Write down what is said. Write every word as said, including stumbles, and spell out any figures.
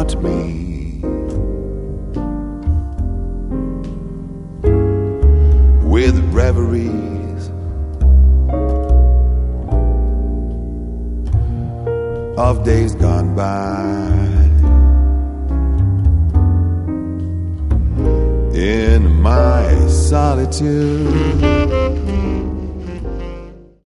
haunt me. With reveries of days gone by, in my solitude